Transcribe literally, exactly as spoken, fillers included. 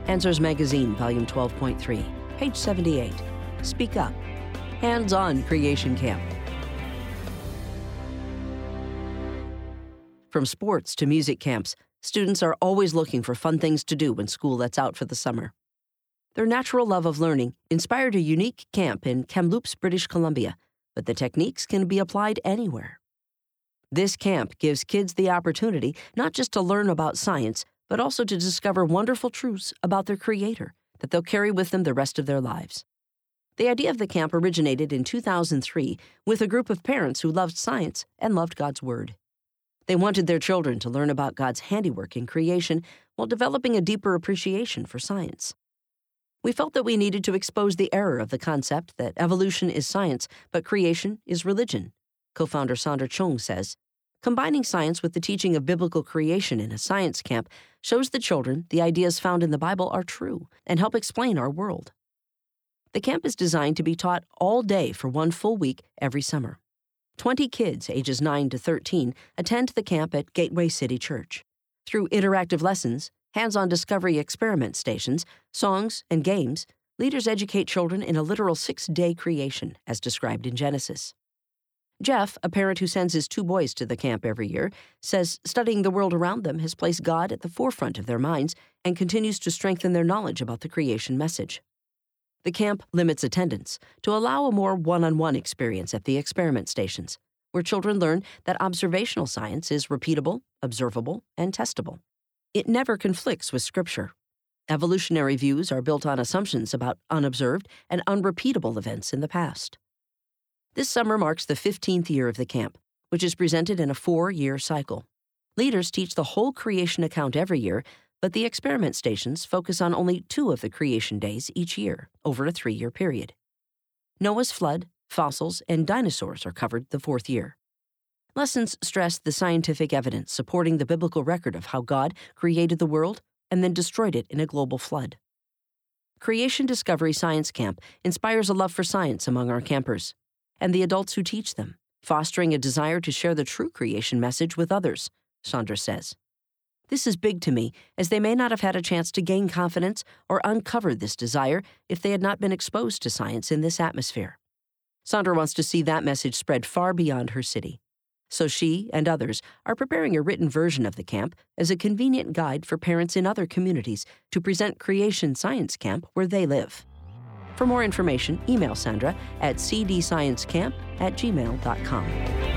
Answers Magazine, Volume twelve point three, page seventy-eight. Speak Up. Hands-on Creation Camp. From sports to music camps, students are always looking for fun things to do when school lets out for the summer. Their natural love of learning inspired a unique camp in Kamloops, British Columbia, but the techniques can be applied anywhere. This camp gives kids the opportunity not just to learn about science, but also to discover wonderful truths about their Creator that they'll carry with them the rest of their lives. The idea of the camp originated in two thousand three with a group of parents who loved science and loved God's Word. They wanted their children to learn about God's handiwork in creation while developing a deeper appreciation for science. We felt that we needed to expose the error of the concept that evolution is science, but creation is religion. Co-founder Sandra Chung says, combining science with the teaching of biblical creation in a science camp shows the children the ideas found in the Bible are true and help explain our world. The camp is designed to be taught all day for one full week every summer. Twenty kids ages nine to thirteen attend the camp at Gateway City Church. Through interactive lessons, hands-on discovery experiment stations, songs, and games, leaders educate children in a literal six-day creation, as described in Genesis. Jeff, a parent who sends his two boys to the camp every year, says studying the world around them has placed God at the forefront of their minds and continues to strengthen their knowledge about the creation message. The camp limits attendance to allow a more one-on-one experience at the experiment stations, where children learn that observational science is repeatable, observable, and testable. It never conflicts with Scripture. Evolutionary views are built on assumptions about unobserved and unrepeatable events in the past. This summer marks the fifteenth year of the camp, which is presented in a four-year cycle. Leaders teach the whole creation account every year, but the experiment stations focus on only two of the creation days each year, over a three-year period. Noah's flood, fossils, and dinosaurs are covered the fourth year. Lessons stress the scientific evidence supporting the biblical record of how God created the world and then destroyed it in a global flood. Creation Discovery Science Camp inspires a love for science among our campers and the adults who teach them, fostering a desire to share the true creation message with others, Chandra says. This is big to me, as they may not have had a chance to gain confidence or uncover this desire if they had not been exposed to science in this atmosphere. Sandra wants to see that message spread far beyond her city. So she and others are preparing a written version of the camp as a convenient guide for parents in other communities to present Creation Science Camp where they live. For more information, email Sandra at c d science camp at gmail dot com.